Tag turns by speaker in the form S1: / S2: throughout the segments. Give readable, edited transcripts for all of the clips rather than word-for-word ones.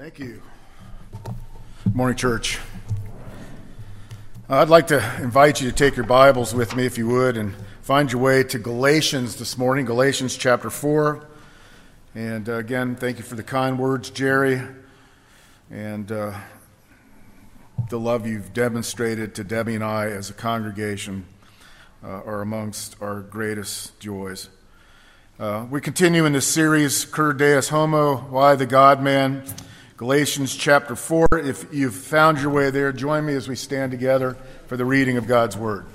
S1: Thank you. Good morning, church. I'd like to invite you to take your Bibles with me, if you would, and find your way to Galatians this morning, Galatians chapter 4. And again, thank you for the kind words, Jerry, and the love you've demonstrated to Debbie and I as a congregation are amongst our greatest joys. We continue in this series, Cur Deus Homo, Why the God-Man, Galatians chapter 4. If you've found your way there, join me as we stand together for the reading of God's Word.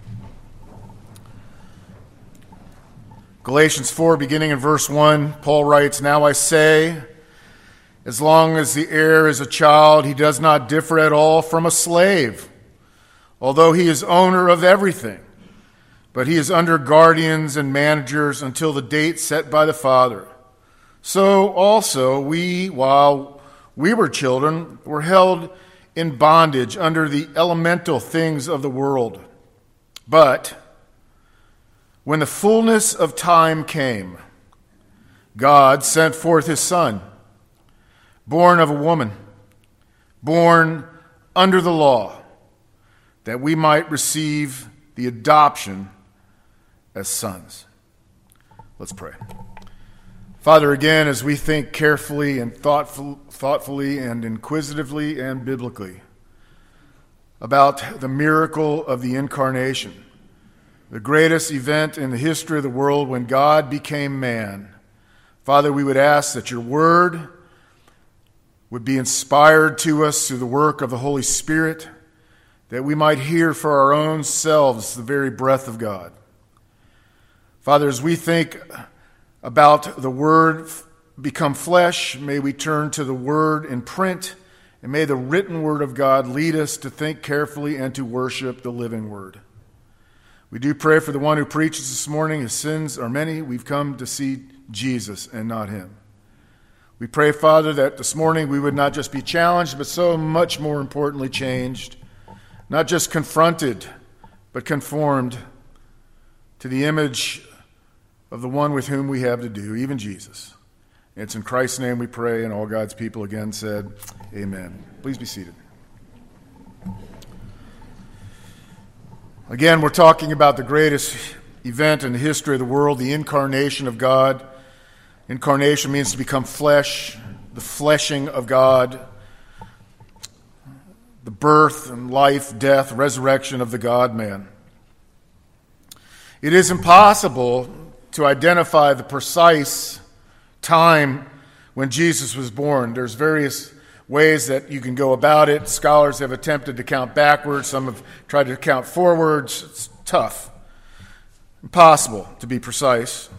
S1: Galatians 4, beginning in verse 1, Paul writes, "Now I say, as long as the heir is a child, he does not differ at all from a slave, although he is owner of everything. But he is under guardians and managers until the date set by the Father. So also we, while we were children, were held in bondage under the elemental things of the world. But when the fullness of time came, God sent forth his Son, born of a woman, born under the law, that we might receive the adoption as sons." Let's pray. Father, again, as we think carefully and thoughtfully and inquisitively and biblically about the miracle of the incarnation, the greatest event in the history of the world when God became man, Father, we would ask that your word would be inspired to us through the work of the Holy Spirit, that we might hear for our own selves the very breath of God. Father, as we think about the Word become flesh, may we turn to the Word in print, and may the written Word of God lead us to think carefully and to worship the living Word. We do pray for the one who preaches this morning. His sins are many. We've come to see Jesus and not him. We pray, Father, that this morning we would not just be challenged, but so much more importantly changed, not just confronted, but conformed to the image of the one with whom we have to do, even Jesus. It's in Christ's name we pray, and all God's people again said, amen. Please be seated. Again, we're talking about the greatest event in the history of the world, the incarnation of God. Incarnation means to become flesh, the fleshing of God, the birth and life, death, resurrection of the God-man. It is impossible to identify the precise time when Jesus was born. There's various ways that you can go about it. Scholars have attempted to count backwards. Some have tried to count forwards. It's tough. Impossible to be precise.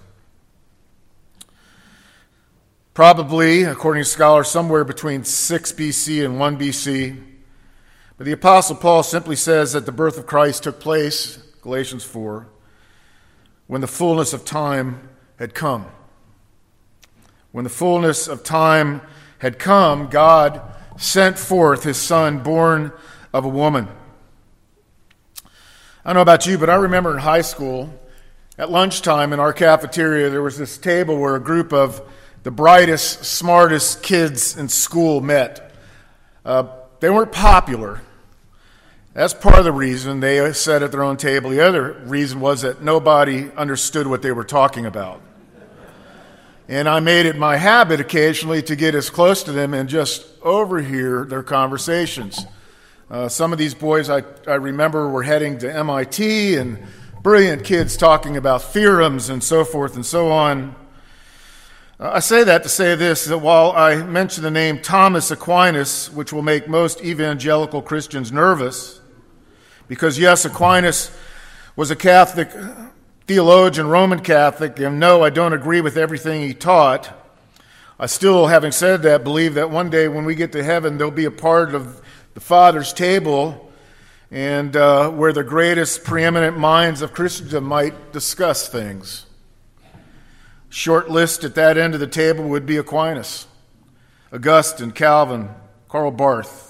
S1: Probably, according to scholars, somewhere between 6 BC and 1 BC. But the Apostle Paul simply says that the birth of Christ took place, Galatians 4, when the fullness of time had come. When the fullness of time had come, God sent forth his Son, born of a woman. I don't know about you, but I remember in high school, at lunchtime in our cafeteria, there was this table where a group of the brightest, smartest kids in school met. They weren't popular. That's part of the reason they sat at their own table. The other reason was that nobody understood what they were talking about. And I made it my habit occasionally to get as close to them and just overhear their conversations. Some of these boys I remember were heading to MIT, and brilliant kids talking about theorems and so forth and so on. I say that to say this, that while I mention the name Thomas Aquinas, which will make most evangelical Christians nervous, because yes, Aquinas was a Catholic theologian, Roman Catholic, and no, I don't agree with everything he taught. I still, having said that, believe that one day when we get to heaven, there'll be a part of the Father's table and where the greatest preeminent minds of Christendom might discuss things. Short list at that end of the table would be Aquinas, Augustine, Calvin, Karl Barth.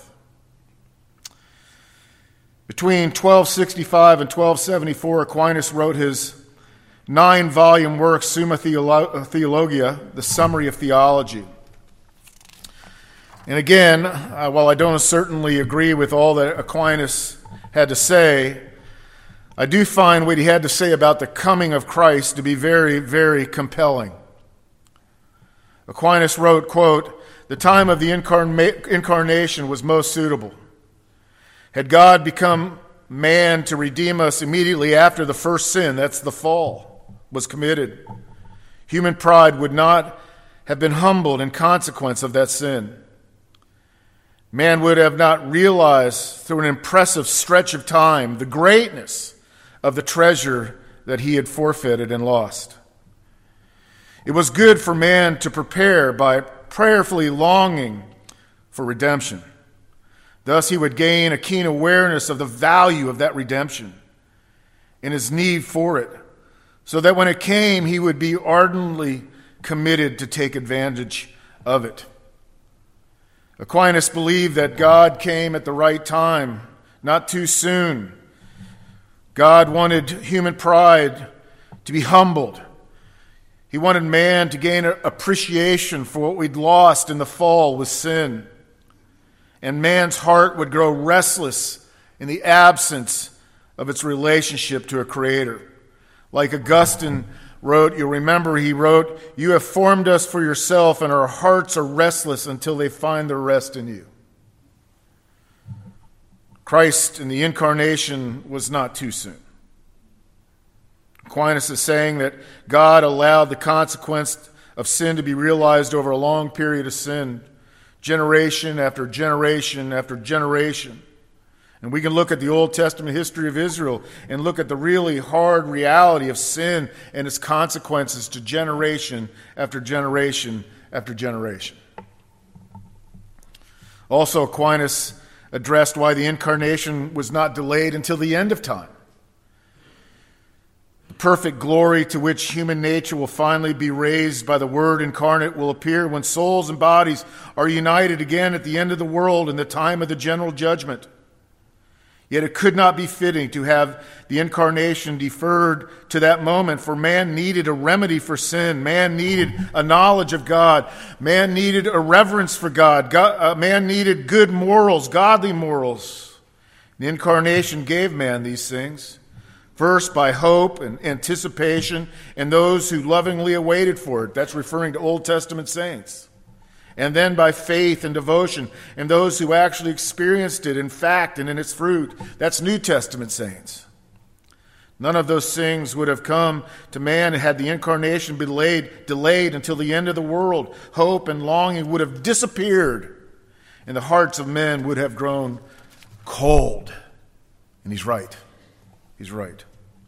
S1: Between 1265 and 1274, Aquinas wrote his 9-volume work, Summa Theologia, the Summary of Theology. And again, while I don't certainly agree with all that Aquinas had to say, I do find what he had to say about the coming of Christ to be very, very compelling. Aquinas wrote, quote, "The time of the incarnation was most suitable. Had God become man to redeem us immediately after the first sin, that's the fall, was committed, human pride would not have been humbled in consequence of that sin. Man would have not realized through an impressive stretch of time the greatness of the treasure that he had forfeited and lost. It was good for man to prepare by prayerfully longing for redemption. Thus he would gain a keen awareness of the value of that redemption and his need for it, so that when it came, he would be ardently committed to take advantage of it." Aquinas believed that God came at the right time, not too soon. God wanted human pride to be humbled. He wanted man to gain appreciation for what we'd lost in the fall with sin. And man's heart would grow restless in the absence of its relationship to a creator. Like Augustine wrote, you'll remember he wrote, "You have formed us for yourself, and our hearts are restless until they find their rest in you." Christ in the incarnation was not too soon. Aquinas is saying that God allowed the consequence of sin to be realized over a long period of sin, generation after generation after generation. And we can look at the Old Testament history of Israel and look at the really hard reality of sin and its consequences to generation after generation after generation. Also, Aquinas addressed why the incarnation was not delayed until the end of time. The perfect glory to which human nature will finally be raised by the Word incarnate will appear when souls and bodies are united again at the end of the world in the time of the general judgment. Yet it could not be fitting to have the incarnation deferred to that moment, for man needed a remedy for sin. Man needed a knowledge of God. Man needed a reverence for God. Man needed good morals, godly morals. The incarnation gave man these things, first by hope and anticipation in those who lovingly awaited for it. That's referring to Old Testament saints. And then by faith and devotion in those who actually experienced it in fact and in its fruit. That's New Testament saints. None of those things would have come to man had the incarnation been delayed until the end of the world. Hope and longing would have disappeared, and the hearts of men would have grown cold. And he's right. He's right.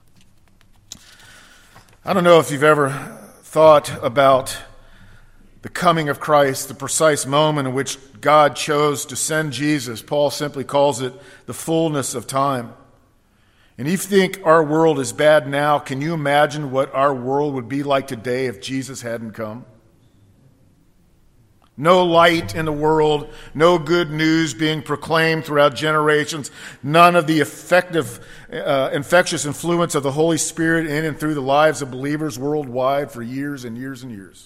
S1: I don't know if you've ever thought about the coming of Christ, the precise moment in which God chose to send Jesus. Paul simply calls it the fullness of time. And if you think our world is bad now, can you imagine what our world would be like today if Jesus hadn't come? No light in the world, no good news being proclaimed throughout generations, none of the effective, infectious influence of the Holy Spirit in and through the lives of believers worldwide for years and years and years.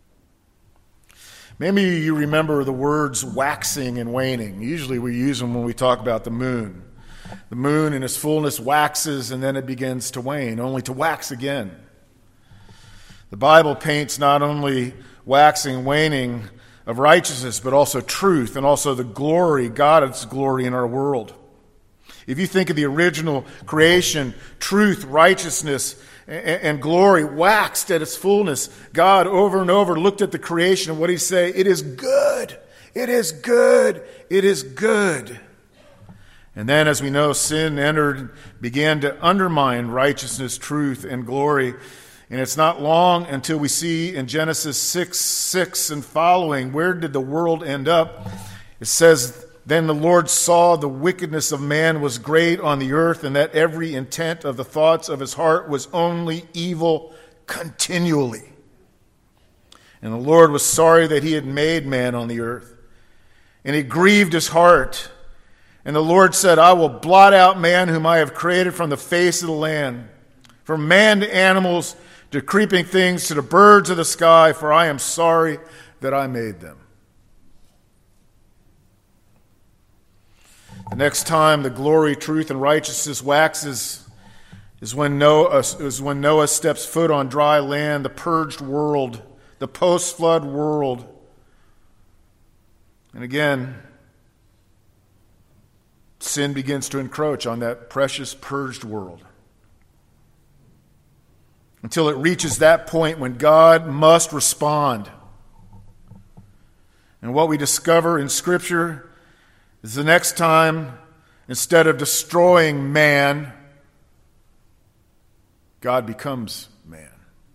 S1: Maybe you remember the words waxing and waning. Usually we use them when we talk about the moon. The moon in its fullness waxes and then it begins to wane, only to wax again. The Bible paints not only waxing and waning of righteousness, but also truth and also the glory, God's glory in our world. If you think of the original creation, truth, righteousness, and glory waxed at its fullness. God over and over looked at the creation and what did he say? It is good. It is good. It is good. And then, as we know, sin entered, began to undermine righteousness, truth, and glory. And it's not long until we see in Genesis 6:6 and following, where did the world end up? It says, "Then the Lord saw the wickedness of man was great on the earth, and that every intent of the thoughts of his heart was only evil continually. And the Lord was sorry that he had made man on the earth, and it grieved his heart. And the Lord said, I will blot out man whom I have created from the face of the land, from man to animals, to creeping things, to the birds of the sky, for I am sorry that I made them." The next time the glory, truth, and righteousness waxes is when Noah steps foot on dry land, the purged world, the post-flood world. And again, sin begins to encroach on that precious purged world, until it reaches that point when God must respond. And what we discover in Scripture is the next time, instead of destroying man, God becomes man.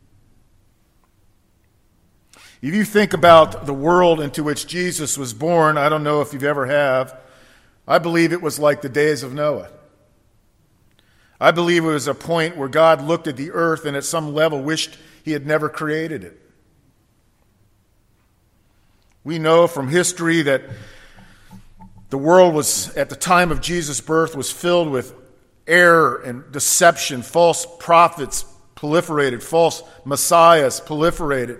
S1: If you think about the world into which Jesus was born, I don't know if you've ever have, I believe it was like the days of Noah. I believe it was a point where God looked at the earth and at some level wished he had never created it. We know from history that the world was, at the time of Jesus' birth, was filled with error and deception. False prophets proliferated. False messiahs proliferated.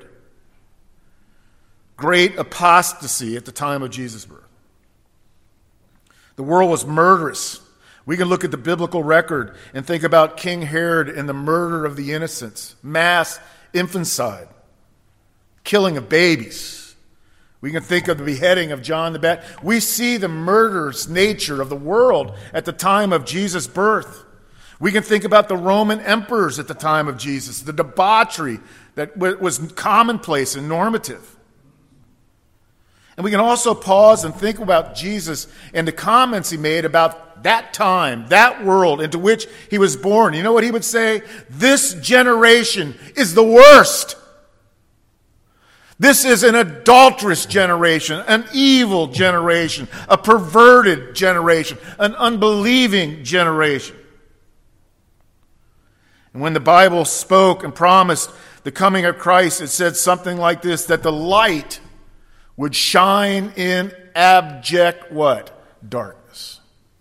S1: Great apostasy at the time of Jesus' birth. The world was murderous. We can look at the biblical record and think about King Herod and the murder of the innocents, mass infanticide, killing of babies. We can think of the beheading of John the Baptist. We see the murderous nature of the world at the time of Jesus' birth. We can think about the Roman emperors at the time of Jesus, the debauchery that was commonplace and normative. And we can also pause and think about Jesus and the comments he made about that time, that world into which he was born. You know what he would say? This generation is the worst. This is an adulterous generation, an evil generation, a perverted generation, an unbelieving generation. And when the Bible spoke and promised the coming of Christ, it said something like this, that the light would shine in abject what? Darkness.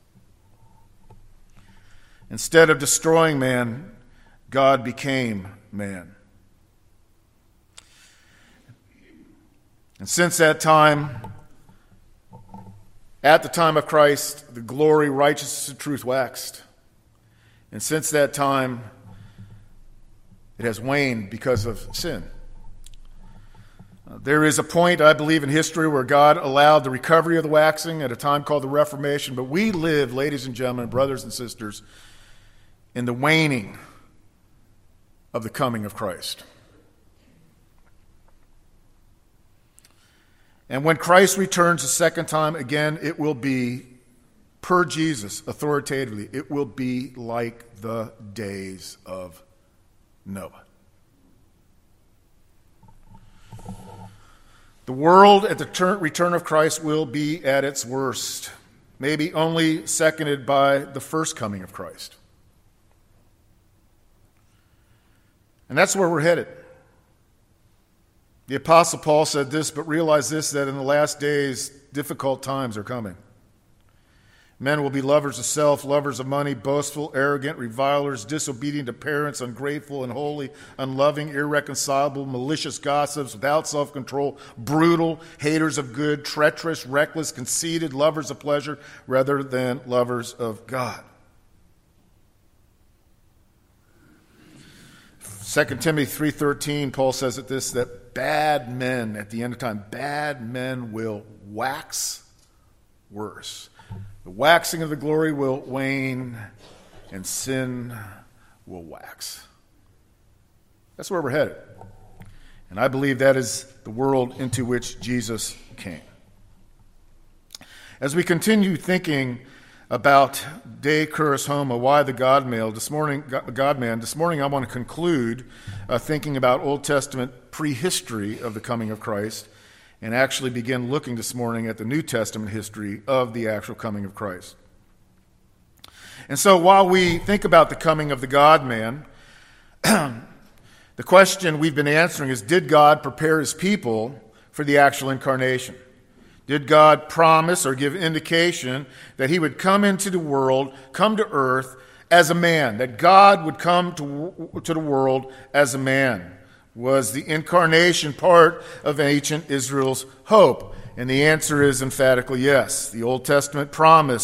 S1: Instead of destroying man, God became man. And since that time, at the time of Christ, the glory, righteousness, and truth waxed. And since that time, it has waned because of sin. There is a point, I believe, in history where God allowed the recovery of the waxing at a time called the Reformation. But we live, ladies and gentlemen, brothers and sisters, in the waning of the coming of Christ. And when Christ returns a second time, again, it will be, per Jesus, authoritatively, it will be like the days of Noah. The world at the return of Christ will be at its worst, maybe only seconded by the first coming of Christ. And that's where we're headed. The Apostle Paul said this, but realize this, that in the last days, difficult times are coming. Men will be lovers of self, lovers of money, boastful, arrogant, revilers, disobedient to parents, ungrateful, unholy, unloving, irreconcilable, malicious gossips, without self-control, brutal, haters of good, treacherous, reckless, conceited, lovers of pleasure rather than lovers of God. 2 Timothy 3:13, Paul says at this, that bad men, at the end of time, bad men will wax worse. The waxing of the glory will wane, and sin will wax. That's where we're headed. And I believe that is the world into which Jesus came. As we continue thinking about De Curis Homo, why the God-man, this morning I want to conclude thinking about Old Testament prehistory of the coming of Christ, and actually begin looking this morning at the New Testament history of the actual coming of Christ. And so while we think about the coming of the God-man, the question we've been answering is, did God prepare his people for the actual incarnation? Did God promise or give indication that he would come into the world, come to earth as a man, that God would come to the world as a man? Was the incarnation part of ancient Israel's hope? And the answer is emphatically yes. The Old Testament promised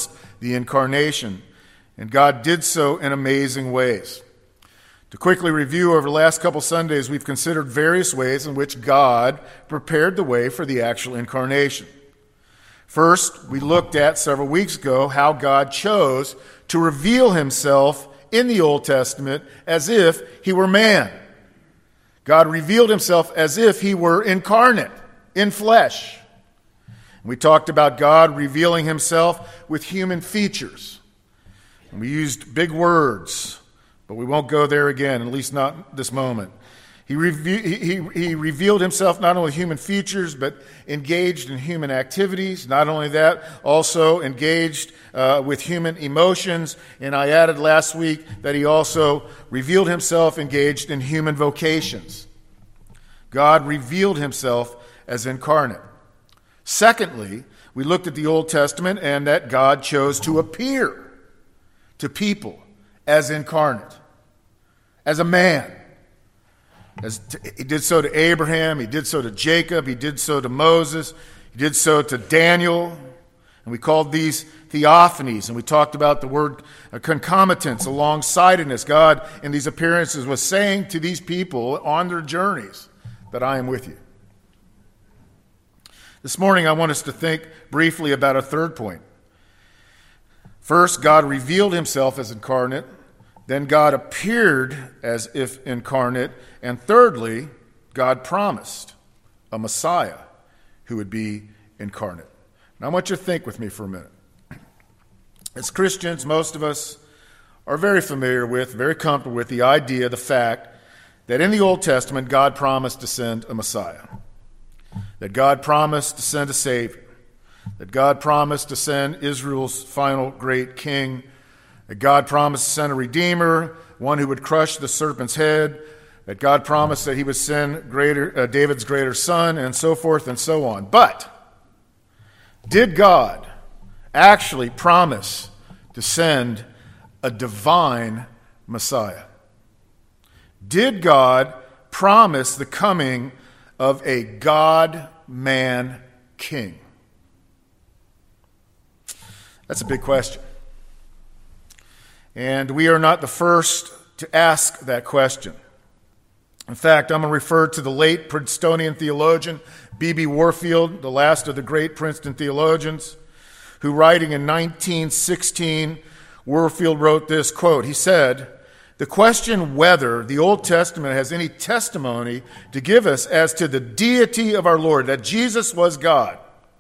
S1: the incarnation, and God did so in amazing ways. To quickly review, over the last couple Sundays, we've considered various ways in which God prepared the way for the actual incarnation. First, we looked at several weeks ago how God chose to reveal himself in the Old Testament as if he were man. God revealed himself as if he were incarnate, in flesh. We talked about God revealing himself with human features. And we used big words, but we won't go there again, at least not this moment. He revealed himself not only human features, but engaged in human activities. Not only that, also engaged with human emotions. And I added last week that he also revealed himself engaged in human vocations. God revealed himself as incarnate. Secondly, we looked at the Old Testament and that God chose to appear to people as incarnate, as a man. He did so to Abraham, he did so to Jacob, he did so to Moses, he did so to Daniel. And we called these theophanies, and we talked about the word concomitance, alongsidedness. God, in these appearances, was saying to these people on their journeys that I am with you. This morning, I want us to think briefly about a third point. First, God revealed himself as incarnate. Then God appeared as if incarnate. And thirdly, God promised a Messiah who would be incarnate. Now I want you to think with me for a minute. As Christians, most of us are very familiar with, very comfortable with the idea, the fact, that in the Old Testament, God promised to send a Messiah. That God promised to send a Savior. That God promised to send Israel's final great king. That God promised to send a Redeemer, one who would crush the serpent's head. That God promised that he would send David's greater son, and so forth and so on. But did God actually promise to send a divine Messiah? Did God promise the coming of a God-man king? That's a big question. And we are not the first to ask that question. In fact, I'm going to refer to the late Princetonian theologian B.B. Warfield, the last of the great Princeton theologians, who, writing in 1916, Warfield wrote this, quote, he said, "The question whether the Old Testament has any testimony to give us as to the deity of our Lord, that Jesus was God,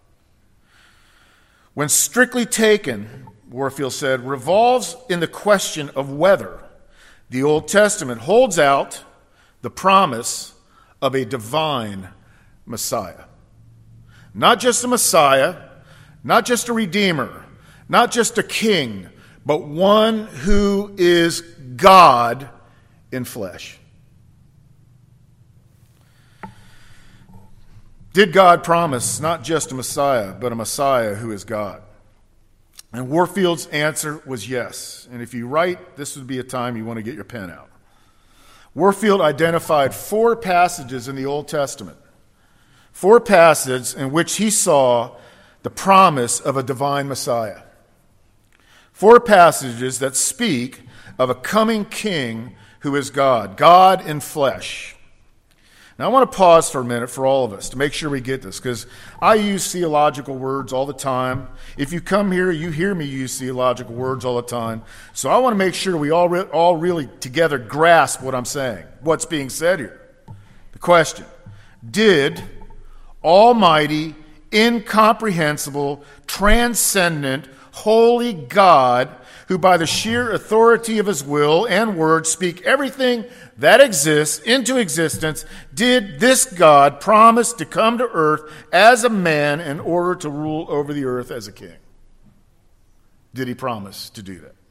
S1: when strictly taken," Warfield said, "revolves in the question of whether the Old Testament holds out the promise of a divine Messiah. Not just a Messiah, not just a Redeemer, not just a king, but one who is God in flesh." Did God promise not just a Messiah, but a Messiah who is God? And Warfield's answer was yes. And if you write, this would be a time you want to get your pen out. Warfield identified 4 passages in the Old Testament, 4 passages in which he saw the promise of a divine Messiah. 4 passages that speak of a coming king who is God, God in flesh. Now, I want to pause for a minute for all of us to make sure we get this, because I use theological words all the time. If you come here, you hear me use theological words all the time. So I want to make sure we all really together grasp what I'm saying, what's being said here. The question, did Almighty, incomprehensible, transcendent, holy God, who by the sheer authority of his will and word speak everything that exists into existence, did this God promise to come to earth as a man in order to rule over the earth as a king? Did he promise to do that?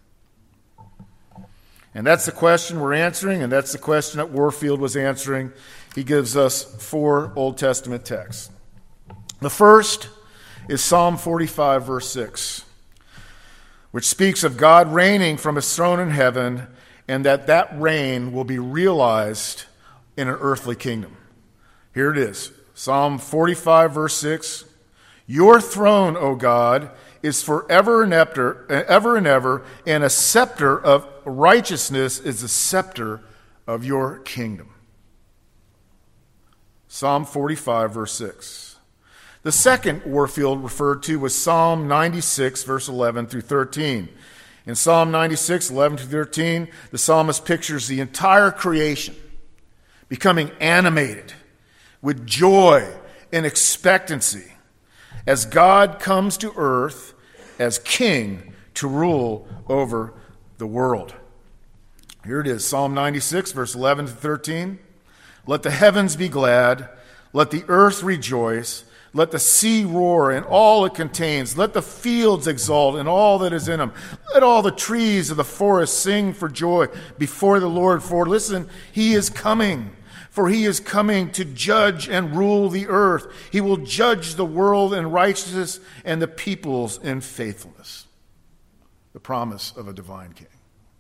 S1: And that's the question we're answering, and that's the question that Warfield was answering. He gives us 4 Old Testament texts. The first is Psalm 45, verse 6. Which speaks of God reigning from his throne in heaven, and that reign will be realized in an earthly kingdom. Here it is, Psalm 45, verse 6. Your throne, O God, is forever and ever, and a scepter of righteousness is the scepter of your kingdom. Psalm 45, verse 6. The second Warfield referred to was Psalm 96, verse 11 through 13. In Psalm 96, 11 through 13, the psalmist pictures the entire creation becoming animated with joy and expectancy as God comes to earth as king to rule over the world. Here it is, Psalm 96, verse 11 to 13. Let the heavens be glad, let the earth rejoice, let the sea roar and all it contains, let the fields exult and all that is in them. Let all the trees of the forest sing for joy before the Lord, for listen, he is coming. For he is coming to judge and rule the earth. He will judge the world in righteousness and the peoples in faithfulness. The promise of a divine king.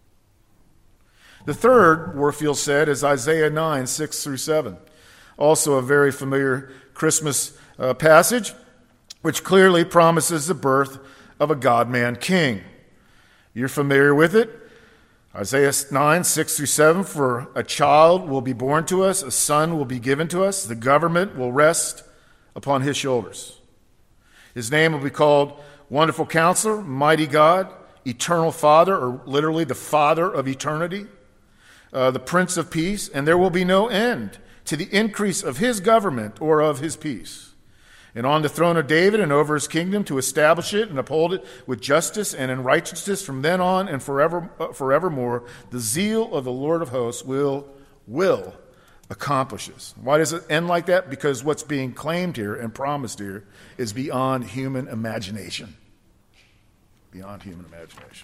S1: The third, Warfield said, is Isaiah 9, 6 through 7. Also a very familiar Christmas passage, which clearly promises the birth of a God-man king. You're familiar with it? Isaiah 9, 6 through 7, for a child will be born to us, a son will be given to us, the government will rest upon his shoulders. His name will be called Wonderful Counselor, Mighty God, Eternal Father, or literally the Father of eternity, the Prince of Peace, and there will be no end to the increase of his government or of his peace. And on the throne of David and over his kingdom to establish it and uphold it with justice and in righteousness from then on and forevermore, the zeal of the Lord of hosts will accomplish this. Why does it end like that? Because what's being claimed here and promised here is beyond human imagination. Beyond human imagination.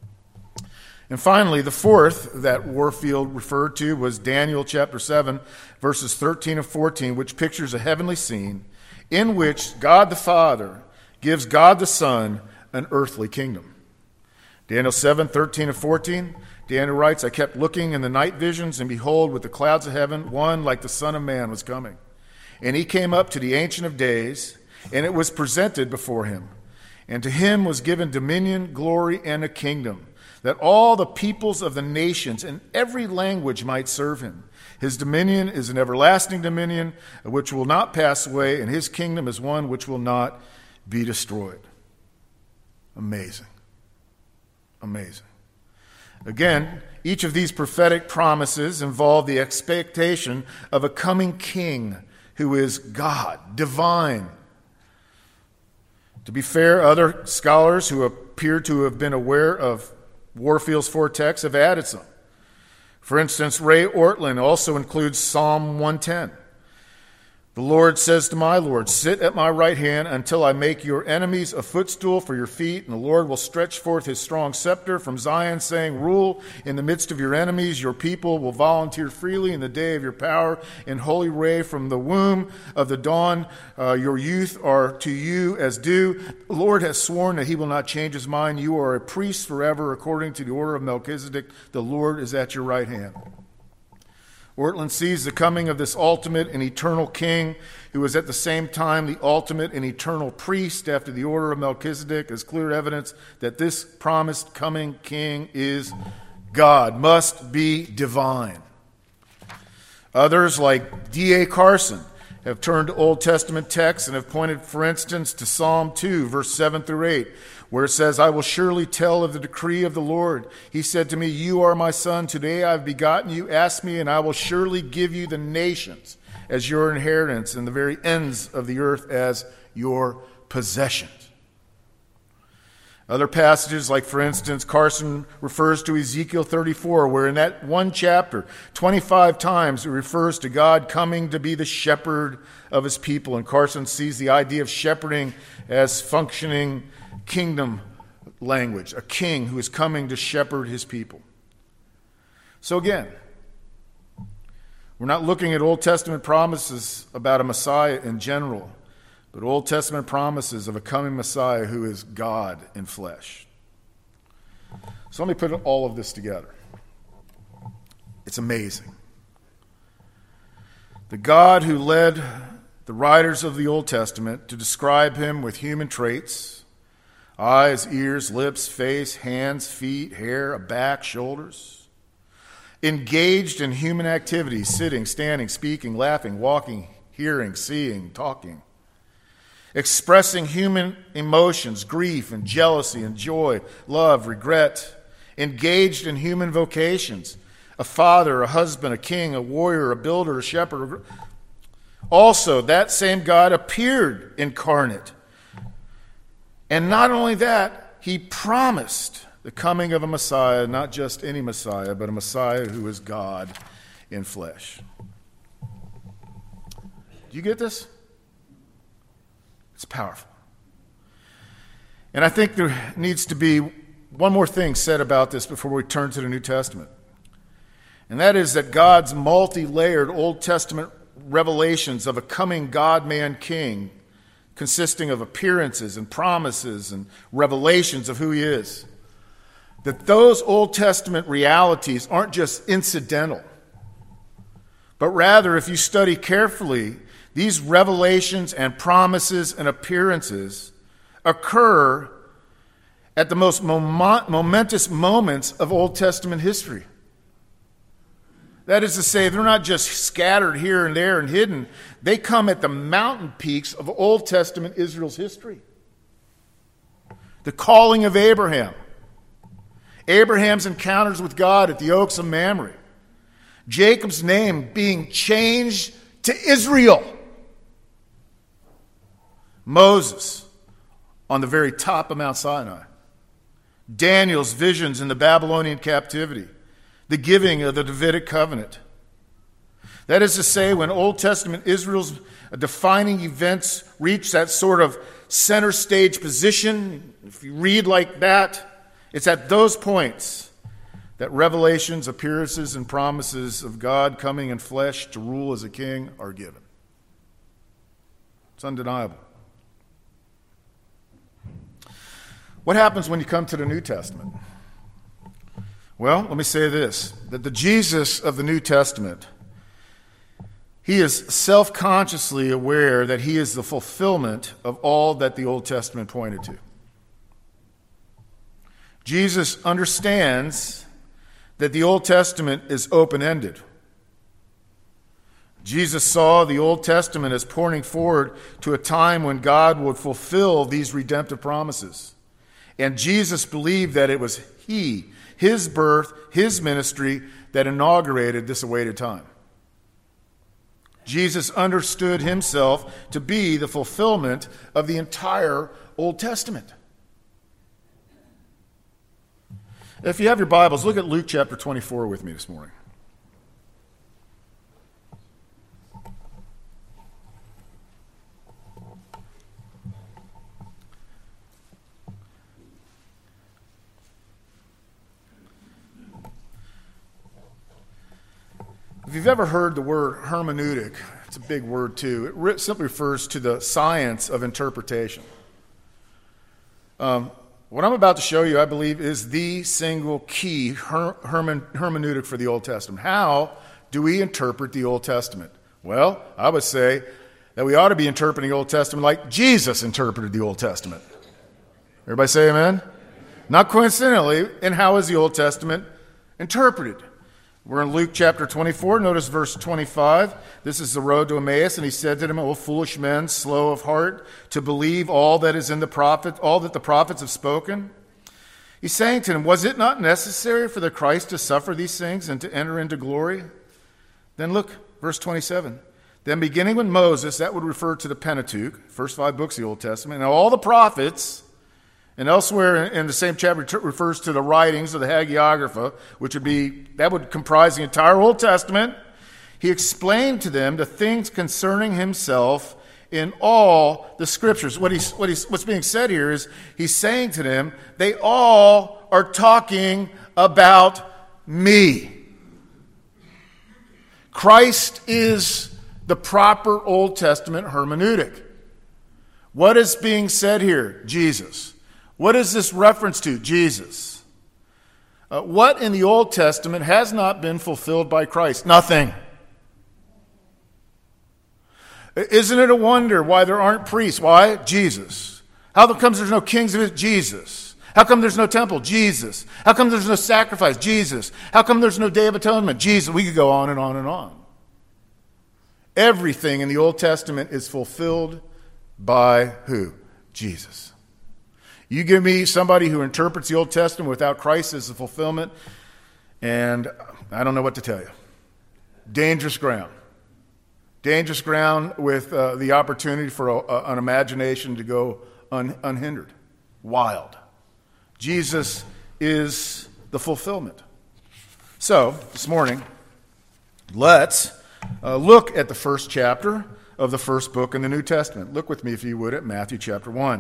S1: And finally, the fourth that Warfield referred to was Daniel chapter 7, verses 13 and 14, which pictures a heavenly scene in which God the Father gives God the Son an earthly kingdom. Daniel 7, 13 and 14, Daniel writes, I kept looking in the night visions, and behold, with the clouds of heaven, one like the Son of Man was coming. And he came up to the Ancient of Days, and it was presented before him. And to him was given dominion, glory, and a kingdom, that all the peoples of the nations in every language might serve him. His dominion is an everlasting dominion which will not pass away, and his kingdom is one which will not be destroyed. Amazing. Amazing. Again, each of these prophetic promises involve the expectation of a coming king who is God, divine. To be fair, other scholars who appear to have been aware of Warfield's four texts have added some. For instance, Ray Ortlund also includes Psalm 110. The Lord says to my Lord, sit at my right hand until I make your enemies a footstool for your feet. And the Lord will stretch forth his strong scepter from Zion, saying, rule in the midst of your enemies. Your people will volunteer freely in the day of your power. In holy ray from the womb of the dawn, your youth are to you as dew. The Lord has sworn that he will not change his mind. You are a priest forever according to the order of Melchizedek. The Lord is at your right hand. Ortlund sees the coming of this ultimate and eternal king who is at the same time the ultimate and eternal priest after the order of Melchizedek as clear evidence that this promised coming king is God, must be divine. Others, like D.A. Carson, have turned to Old Testament texts and have pointed, for instance, to Psalm 2, verse 7 through 8, where it says, I will surely tell of the decree of the Lord. He said to me, you are my son. Today I have begotten you. Ask me, and I will surely give you the nations as your inheritance and the very ends of the earth as your possessions. Other passages, like, for instance, Carson refers to Ezekiel 34, where in that one chapter, 25 times it refers to God coming to be the shepherd of his people. And Carson sees the idea of shepherding as functioning kingdom language, a king who is coming to shepherd his people. So again, we're not looking at Old Testament promises about a Messiah in general, but Old Testament promises of a coming Messiah who is God in flesh. So let me put all of this together. It's amazing. The God who led the the writers of the Old Testament to describe him with human traits: eyes, ears, lips, face, hands, feet, hair, a back, shoulders. Engaged in human activities: sitting, standing, speaking, laughing, walking, hearing, seeing, talking. Expressing human emotions: grief and jealousy and joy, love, regret. Engaged in human vocations: a father, a husband, a king, a warrior, a builder, a shepherd. Also, that same God appeared incarnate. And not only that, he promised the coming of a Messiah, not just any Messiah, but a Messiah who is God in flesh. Do you get this? It's powerful. And I think there needs to be one more thing said about this before we turn to the New Testament. And that is that God's multi-layered Old Testament revelations of a coming God-man king, consisting of appearances and promises and revelations of who he is, that those Old Testament realities aren't just incidental, but rather, if you study carefully, these revelations and promises and appearances occur at the most momentous moments of Old Testament history. That is to say, they're not just scattered here and there and hidden. They come at the mountain peaks of Old Testament Israel's history. The calling of Abraham. Abraham's encounters with God at the Oaks of Mamre. Jacob's name being changed to Israel. Moses on the very top of Mount Sinai. Daniel's visions in the Babylonian captivity. The giving of the Davidic covenant. That is to say, when Old Testament Israel's defining events reach that sort of center stage position, if you read like that, it's at those points that revelations, appearances, and promises of God coming in flesh to rule as a king are given. It's undeniable. What happens when you come to the New Testament? Well, let me say this, that the Jesus of the New Testament, he is self-consciously aware that he is the fulfillment of all that the Old Testament pointed to. Jesus understands that the Old Testament is open-ended. Jesus saw the Old Testament as pointing forward to a time when God would fulfill these redemptive promises. And Jesus believed that it was he, his birth, his ministry, that inaugurated this awaited time. Jesus understood himself to be the fulfillment of the entire Old Testament. If you have your Bibles, look at Luke chapter 24 with me this morning. If you've ever heard the word hermeneutic, it's a big word too. It simply refers to the science of interpretation. What I'm about to show you, I believe, is the single key hermeneutic for the Old Testament. How do we interpret the Old Testament? Well, I would say that we ought to be interpreting the Old Testament like Jesus interpreted the Old Testament. Everybody say amen? Not coincidentally, and how is the Old Testament interpreted? We're in Luke chapter 24. Notice verse 25. This is the road to Emmaus. And he said to them, O foolish men, slow of heart to believe all that is in the prophet, all that the prophets have spoken. He's saying to them, was it not necessary for the Christ to suffer these things and to enter into glory? Then look, verse 27. Then beginning with Moses, that would refer to the Pentateuch, first 5 books of the Old Testament, and all the prophets. And elsewhere in the same chapter, it refers to the writings of the Hagiographa, which would comprise the entire Old Testament. He explained to them the things concerning himself in all the Scriptures. What's being said here is he's saying to them, they all are talking about me. Christ is the proper Old Testament hermeneutic. What is being said here? Jesus. What is this reference to? Jesus. What in the Old Testament has not been fulfilled by Christ? Nothing. Isn't it a wonder why there aren't priests? Why? Jesus. How comes there's no kings of it? Jesus. How come there's no temple? Jesus. How come there's no sacrifice? Jesus. How come there's no Day of Atonement? Jesus. We could go on and on and on. Everything in the Old Testament is fulfilled by who? Jesus. You give me somebody who interprets the Old Testament without Christ as the fulfillment, and I don't know what to tell you. Dangerous ground. Dangerous ground with the opportunity for an imagination to go unhindered. Wild. Jesus is the fulfillment. So, this morning, let's look at the first chapter of the first book in the New Testament. Look with me, if you would, at Matthew chapter 1.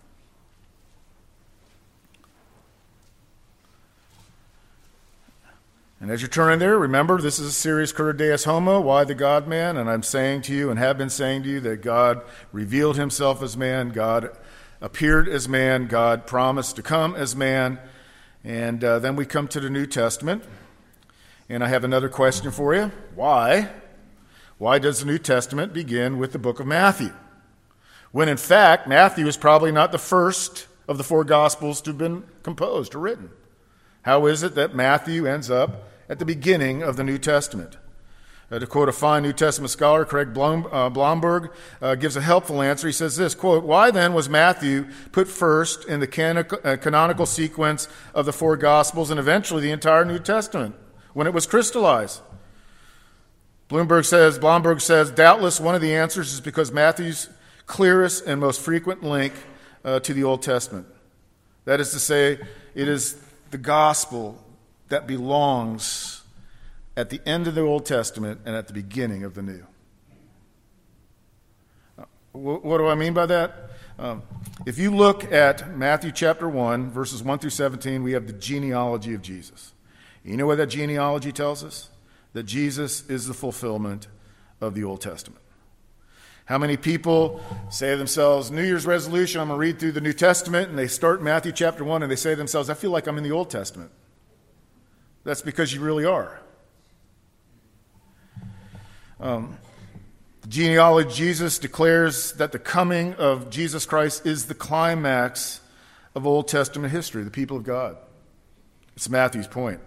S1: And as you're turning there, remember, this is a series, Cur Deus Homo, Why the God-Man? And I'm saying to you, and have been saying to you, that God revealed himself as man, God appeared as man, God promised to come as man. And then we come to the New Testament. And I have another question for you. Why? Why does the New Testament begin with the book of Matthew? When in fact, Matthew is probably not the first of the four Gospels to have been composed or written. How is it that Matthew ends up at the beginning of the New Testament? To quote a fine New Testament scholar, Craig Blomberg, gives a helpful answer. He says this, quote, "Why then was Matthew put first in the canonical sequence of the four Gospels and eventually the entire New Testament when it was crystallized?" Blomberg says, "Doubtless one of the answers is because Matthew's clearest and most frequent link to the Old Testament. That is to say, it is the gospel that belongs at the end of the Old Testament and at the beginning of the New." What do I mean by that? If you look at Matthew chapter 1, verses 1 through 17, we have the genealogy of Jesus. You know what that genealogy tells us? That Jesus is the fulfillment of the Old Testament. How many people say to themselves, New Year's resolution, I'm going to read through the New Testament, and they start Matthew chapter 1, and they say to themselves, I feel like I'm in the Old Testament. That's because you really are. The genealogy of Jesus declares that the coming of Jesus Christ is the climax of Old Testament history, the people of God. It's Matthew's point.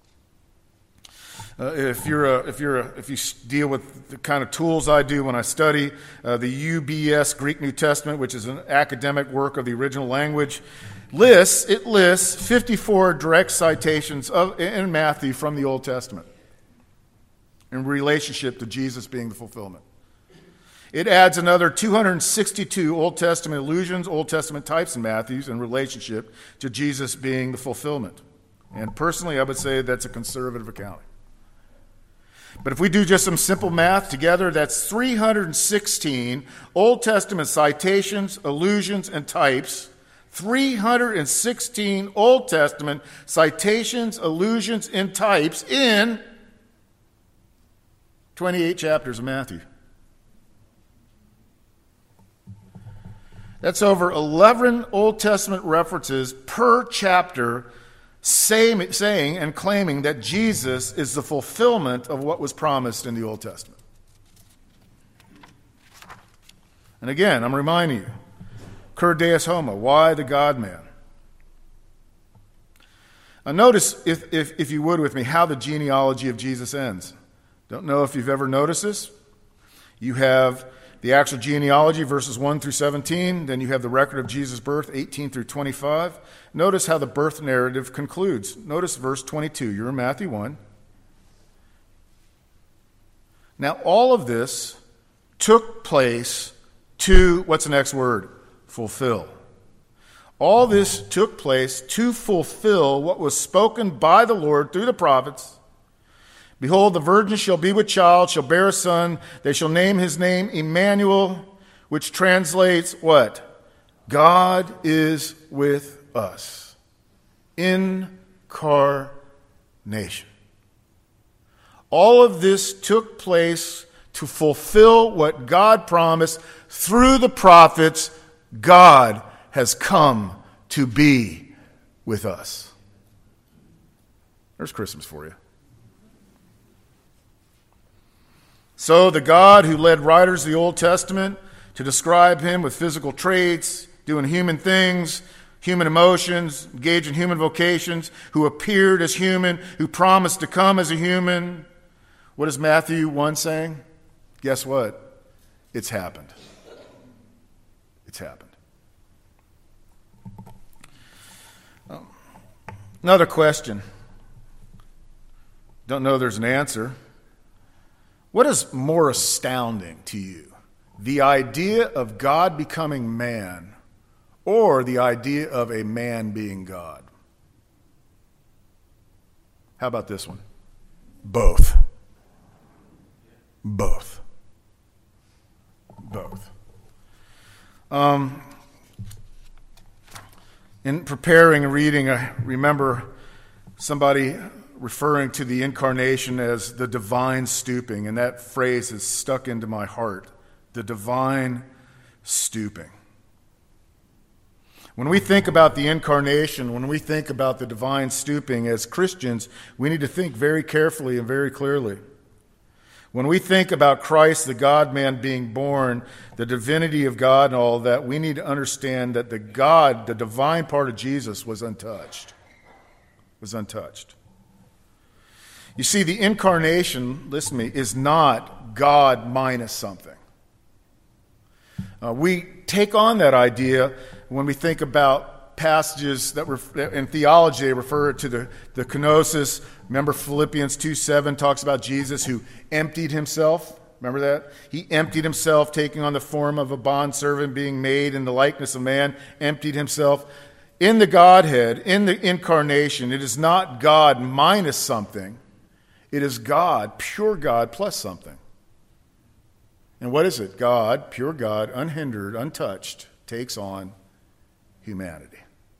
S1: If you deal with the kind of tools I do when I study the UBS Greek New Testament, which is an academic work of the original language, it lists 54 direct citations in Matthew from the Old Testament in relationship to Jesus being the fulfillment. It adds another 262 Old Testament allusions, Old Testament types in Matthew's in relationship to Jesus being the fulfillment. And personally, I would say that's a conservative accounting. But if we do just some simple math together, that's 316 Old Testament citations, allusions, and types. 316 Old Testament citations, allusions, and types in 28 chapters of Matthew. That's over 11 Old Testament references per chapter saying and claiming that Jesus is the fulfillment of what was promised in the Old Testament. And again, I'm reminding you, Cur Deus Homo, why the God-Man? Notice, if you would with me, how the genealogy of Jesus ends. Don't know if you've ever noticed this. You have the actual genealogy, verses 1 through 17. Then you have the record of Jesus' birth, 18 through 25. Notice how the birth narrative concludes. Notice verse 22. You're in Matthew 1. Now, all of this took place to, what's the next word? Fulfill. All this took place to fulfill what was spoken by the Lord through the prophets. Behold, the virgin shall be with child, shall bear a son. They shall name his name Emmanuel, which translates what? God is with us. Incarnation. All of this took place to fulfill what God promised through the prophets. God has come to be with us. There's Christmas for you. So the God who led writers of the Old Testament to describe him with physical traits, doing human things, human emotions, engaged in human vocations, who appeared as human, who promised to come as a human. What is Matthew 1 saying? Guess what? It's happened. It's happened. Another question. Don't know there's an answer. What is more astounding to you? The idea of God becoming man or the idea of a man being God? How about this one? Both. Both. Both. In preparing and reading, I remember somebody referring to the incarnation as the divine stooping, and that phrase has stuck into my heart. The divine stooping. When we think about the incarnation, when we think about the divine stooping as Christians, we need to think very carefully and very clearly. When we think about Christ, the God-man being born, the divinity of God and all that, we need to understand that the divine part of Jesus was untouched. Was untouched. You see, the incarnation, listen to me, is not God minus something. We take on that idea when we think about passages that in theology they refer to the kenosis. Remember Philippians 2:7 talks about Jesus who emptied himself. Remember that? He emptied himself, taking on the form of a bondservant, being made in the likeness of man, emptied himself. In the Godhead, in the incarnation, it is not God minus something. It is God, pure God, plus something. And what is it? God, pure God, unhindered, untouched, takes on humanity.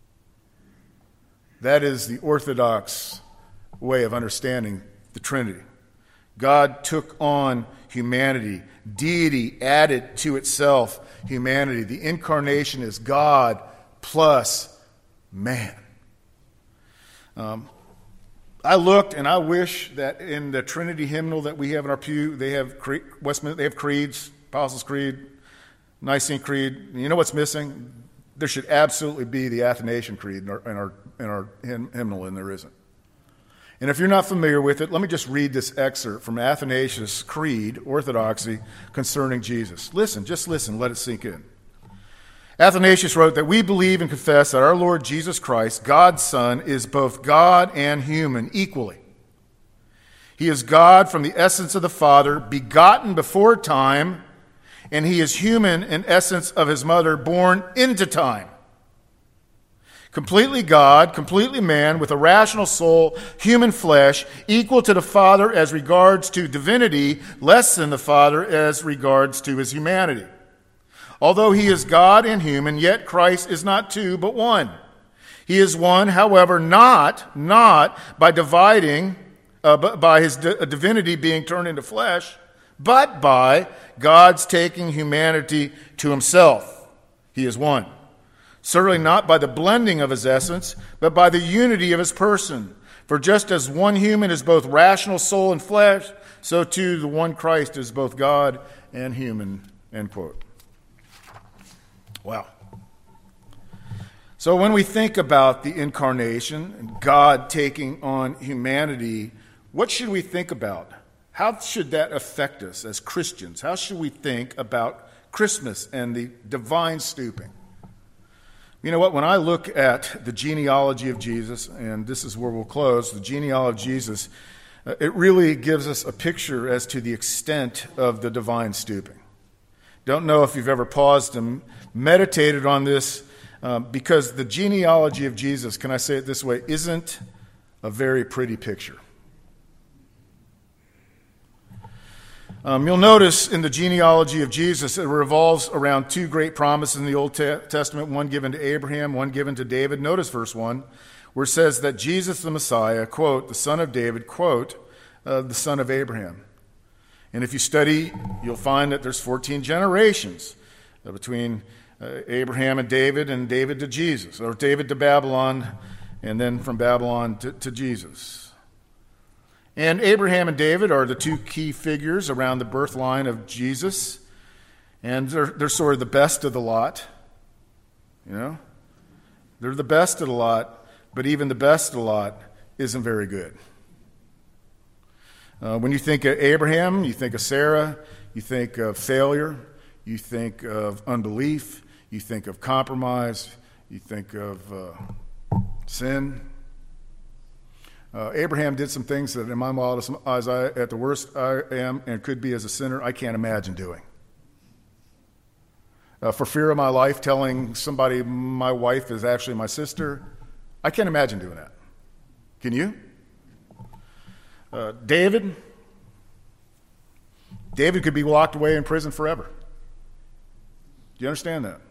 S1: That is the orthodox way of understanding the Trinity. God took on humanity. Deity added to itself humanity. The incarnation is God plus man. I looked, and I wish that in the Trinity hymnal that we have in our pew, they have creeds, Apostles' Creed, Nicene Creed. You know what's missing? There should absolutely be the Athanasian Creed in our hymnal, and there isn't. And if you're not familiar with it, let me just read this excerpt from Athanasius' Creed, Orthodoxy, concerning Jesus. Listen, just listen, let it sink in. Athanasius wrote that we believe and confess that our Lord Jesus Christ, God's Son, is both God and human equally. He is God from the essence of the Father, begotten before time, and he is human in essence of his mother, born into time. Completely God, completely man, with a rational soul, human flesh, equal to the Father as regards to divinity, less than the Father as regards to his humanity. Although he is God and human, yet Christ is not two, but one. He is one, however, not by dividing, by his divinity being turned into flesh, but by God's taking humanity to himself. He is one. Certainly not by the blending of his essence, but by the unity of his person. For just as one human is both rational soul and flesh, so too the one Christ is both God and human. End quote. Wow. So when we think about the incarnation and God taking on humanity, what should we think about? How should that affect us as Christians? How should we think about Christmas and the divine stooping? You know what? When I look at the genealogy of Jesus, and this is where we'll close, the genealogy of Jesus, it really gives us a picture as to the extent of the divine stooping. Don't know if you've ever paused and meditated on this, because the genealogy of Jesus, can I say it this way, isn't a very pretty picture. You'll notice in the genealogy of Jesus, it revolves around two great promises in the Old Testament, one given to Abraham, one given to David. Notice verse 1, where it says that Jesus the Messiah, quote, the son of David, quote, the son of Abraham. And if you study, you'll find that there's 14 generations between Abraham and David to Jesus, or David to Babylon, and then from Babylon to Jesus. And Abraham and David are the two key figures around the birth line of Jesus. And they're sort of the best of the lot. You know? They're the best of the lot, but even the best of the lot isn't very good. When you think of Abraham, you think of Sarah, you think of failure, you think of unbelief, you think of compromise, you think of sin. Abraham did some things that in my modest eyes, at the worst I am and could be as a sinner, I can't imagine doing. For fear of my life, telling somebody my wife is actually my sister, I can't imagine doing that. Can you? David could be locked away in prison forever. Do you understand that?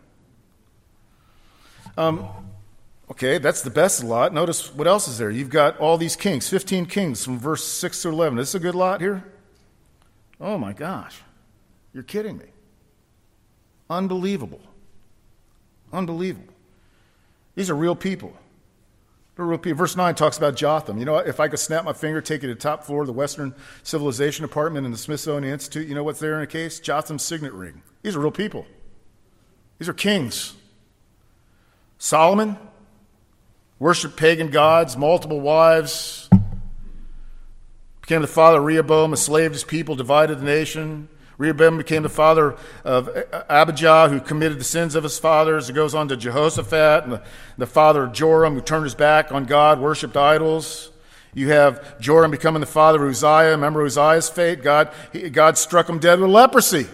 S1: Okay, that's the best of the lot. Notice what else is there. You've got all these kings, 15 kings from verse 6 to 11. This is a good lot here? Oh my gosh. You're kidding me. Unbelievable. Unbelievable. These are real people. They're real people. Verse 9 talks about Jotham. You know what? If I could snap my finger, take you to the top floor of the Western Civilization Department in the Smithsonian Institute, you know what's there in a case? Jotham's signet ring. These are real people. These are kings. Solomon worshiped pagan gods, multiple wives, became the father of Rehoboam, enslaved his people, divided the nation. Rehoboam became the father of Abijah, who committed the sins of his fathers. It goes on to Jehoshaphat, and the father of Joram, who turned his back on God, worshipped idols. You have Joram becoming the father of Uzziah. Remember Uzziah's fate? God struck him dead with leprosy.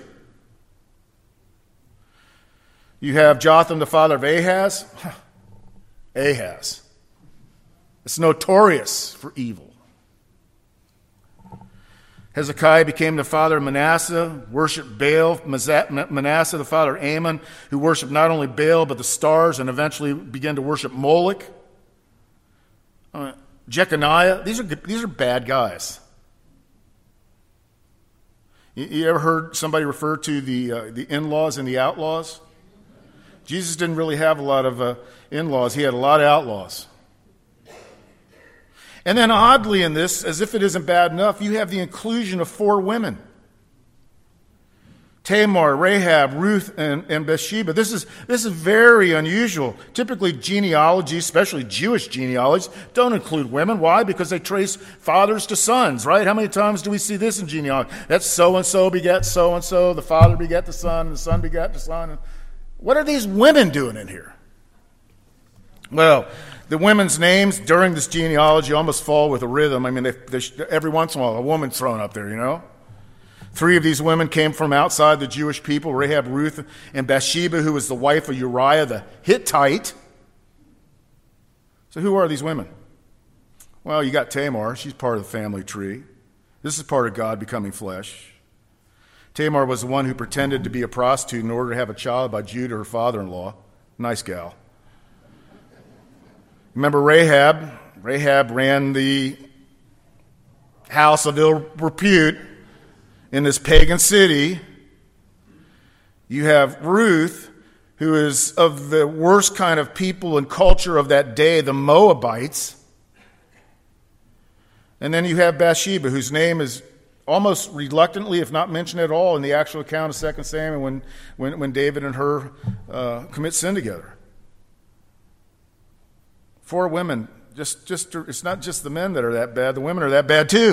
S1: You have Jotham, the father of Ahaz. Ahaz. It's notorious for evil. Hezekiah became the father of Manasseh, worshipped Baal. Manasseh, the father of Amon, who worshipped not only Baal but the stars and eventually began to worship Moloch. Jeconiah, these are bad guys. You ever heard somebody refer to the in-laws and the outlaws? Jesus didn't really have a lot of in-laws. He had a lot of outlaws. And then oddly in this, as if it isn't bad enough, you have the inclusion of 4 women. Tamar, Rahab, Ruth, and Bathsheba. This is very unusual. Typically genealogies, especially Jewish genealogies, don't include women. Why? Because they trace fathers to sons, right? How many times do we see this in genealogy? That's so-and-so begat so-and-so, the father begat the son begat the son. What are these women doing in here? Well, the women's names during this genealogy almost fall with a rhythm. I mean, every once in a while, a woman's thrown up there, you know? 3 of these women came from outside the Jewish people, Rahab, Ruth, and Bathsheba, who was the wife of Uriah the Hittite. So who are these women? Well, you got Tamar. She's part of the family tree. This is part of God becoming flesh. Tamar was the one who pretended to be a prostitute in order to have a child by Judah, her father-in-law. Nice gal. Remember Rahab? Rahab ran the house of ill repute in this pagan city. You have Ruth, who is of the worst kind of people and culture of that day, the Moabites. And then you have Bathsheba, whose name is almost reluctantly, if not mentioned at all, in the actual account of 2 Samuel when David and her commit sin together. 4 women, it's not just the men that are that bad, the women are that bad too.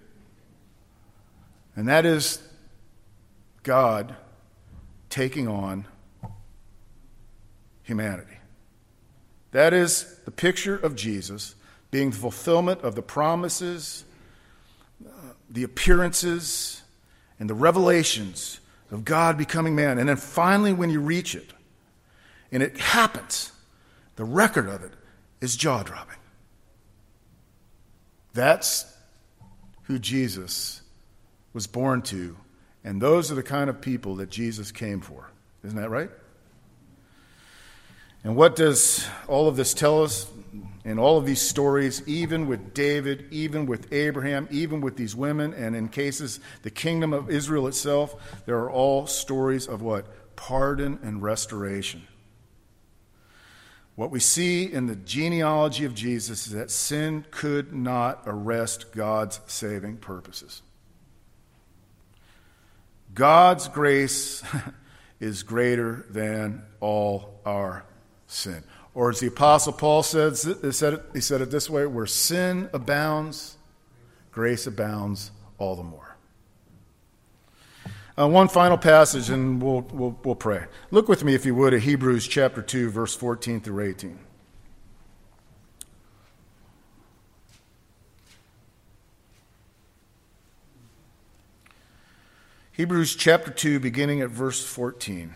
S1: And that is God taking on humanity. That is the picture of Jesus being the fulfillment of the promises, the appearances, and the revelations of God becoming man. And then finally, when you reach it, and it happens, the record of it is jaw-dropping. That's who Jesus was born to, and those are the kind of people that Jesus came for. Isn't that right? And what does all of this tell us? In all of these stories, even with David, even with Abraham, even with these women, and in cases, the kingdom of Israel itself, there are all stories of what? Pardon and restoration. What we see in the genealogy of Jesus is that sin could not arrest God's saving purposes. God's grace is greater than all our sin. Or as the Apostle Paul said it this way, where sin abounds, grace abounds all the more. One final passage, and we'll pray. Look with me, if you would, at Hebrews chapter 2, verse 14 through 18. Hebrews chapter 2, beginning at verse 14.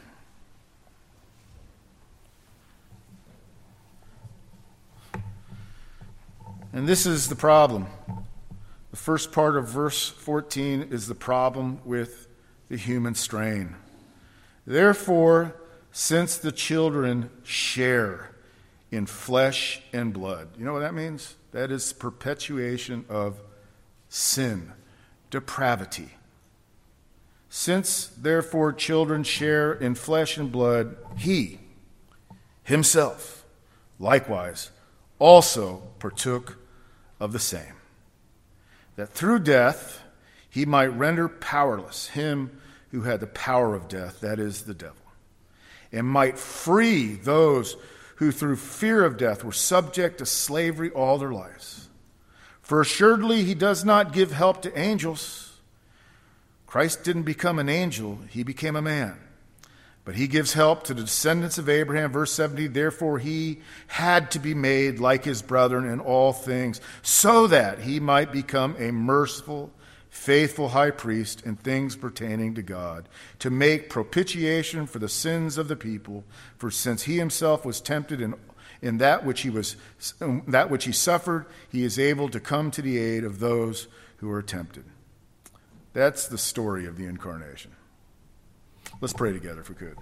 S1: And this is the problem. The first part of verse 14 is the problem with the human strain. Therefore, since the children share in flesh and blood. You know what that means? That is perpetuation of sin, depravity. Since, therefore, children share in flesh and blood, he himself likewise also partook of the same, that through death he might render powerless him who had the power of death, that is, the devil, and might free those who through fear of death were subject to slavery all their lives. For assuredly he does not give help to angels. Christ didn't become an angel, he became a man. But he gives help to the descendants of Abraham. Verse 70, therefore he had to be made like his brethren in all things, so that he might become a merciful, faithful high priest in things pertaining to God, to make propitiation for the sins of the people. For since he himself was tempted in that which he suffered, he is able to come to the aid of those who are tempted. That's the story of the incarnation. Let's pray together if we could.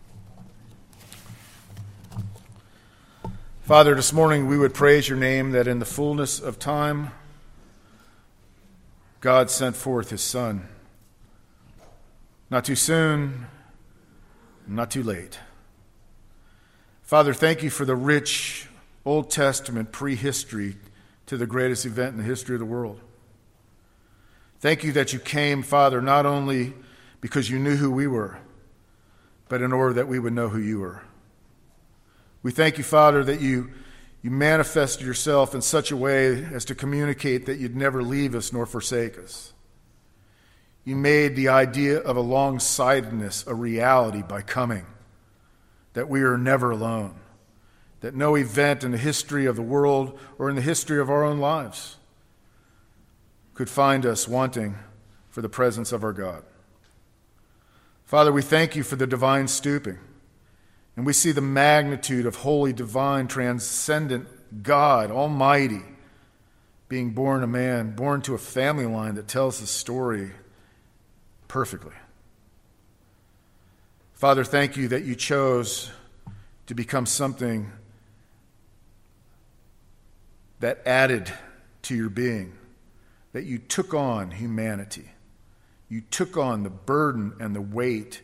S1: Father, this morning we would praise your name that in the fullness of time, God sent forth his Son. Not too soon, not too late. Father, thank you for the rich Old Testament prehistory to the greatest event in the history of the world. Thank you that you came, Father, not only because you knew who we were, but in order that we would know who you were. We thank you, Father, that you manifested yourself in such a way as to communicate that you'd never leave us nor forsake us. You made the idea of alongside-ness a reality by coming, that we are never alone, that no event in the history of the world or in the history of our own lives could find us wanting for the presence of our God. Father, we thank you for the divine stooping, and we see the magnitude of holy, divine, transcendent God, Almighty, being born a man, born to a family line that tells the story perfectly. Father, thank you that you chose to become something that added to your being, that you took on humanity. You took on the burden and the weight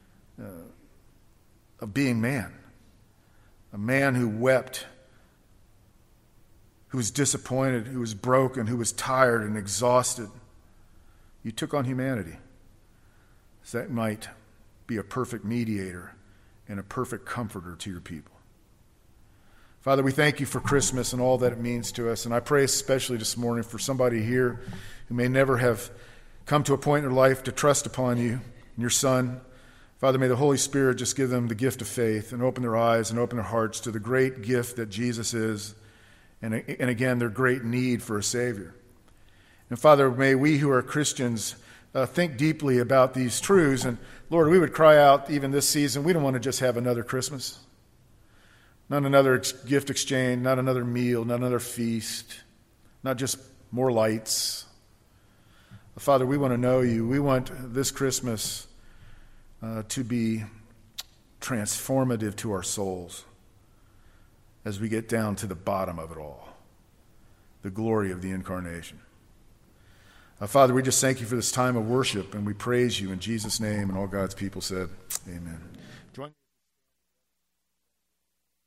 S1: of being man. A man who wept, who was disappointed, who was broken, who was tired and exhausted. You took on humanity so that might be a perfect mediator and a perfect comforter to your people. Father, we thank you for Christmas and all that it means to us. And I pray especially this morning for somebody here who may never have come to a point in their life to trust upon you and your Son. Father, may the Holy Spirit just give them the gift of faith and open their eyes and open their hearts to the great gift that Jesus is, and again, their great need for a Savior. And Father, may we who are Christians think deeply about these truths. And Lord, we would cry out even this season, we don't want to just have another Christmas, not another gift exchange, not another meal, not another feast, not just more lights. Father, we want to know you. We want this Christmas to be transformative to our souls as we get down to the bottom of it all, the glory of the incarnation. Father, we just thank you for this time of worship, and we praise you in Jesus' name, and all God's people said, amen.